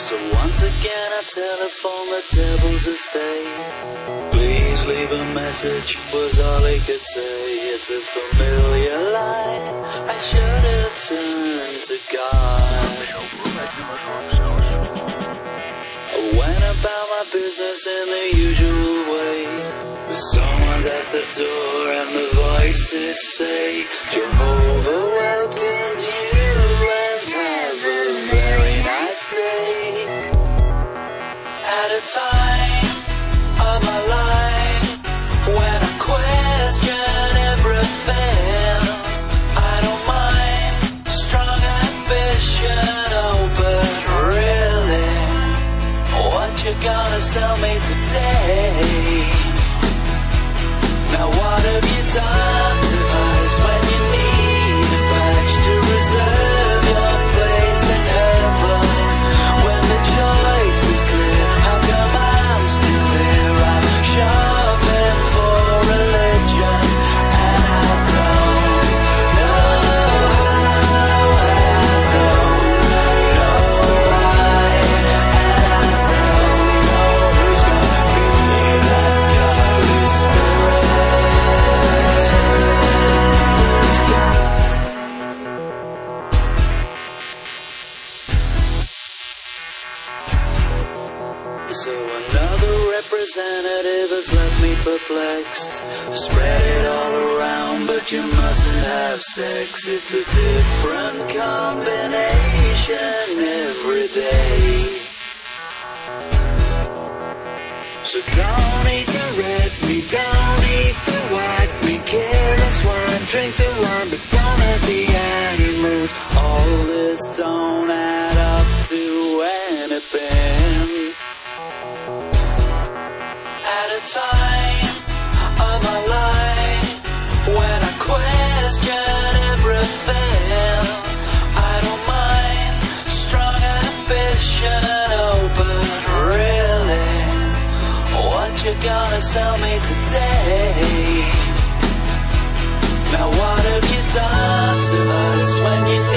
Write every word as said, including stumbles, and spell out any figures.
So once again I telephoned the devil's estate. Please leave a message, was all he could say. It's a familiar line, I should have turned to God. I went about my business in the usual way, but someone's at the door and the voices say, Jehovah welcomes you and have a very nice day. At a time of my life when I question everything, I don't mind strong ambition, oh but really, what you gonna sell me today? Now what have you done to us when you need a badge to reserve your place in heaven? When the choice is clear, how come I'm still here? I'm shopping for religion and I don't know how, I don't know why, and I don't know who's gonna feed me that Holy Spirit. So another representative has left me perplexed. Spread it all around, but you mustn't have sex. It's a different combination every day. So don't eat the red meat, don't eat the white meat. Kill the swine, drink the wine, but don't hurt the animals. All this don't add up to anything. At a time of my life when I question everything, I don't mind strong ambition, oh but really, what you gonna sell me today? Now what have you done to us when you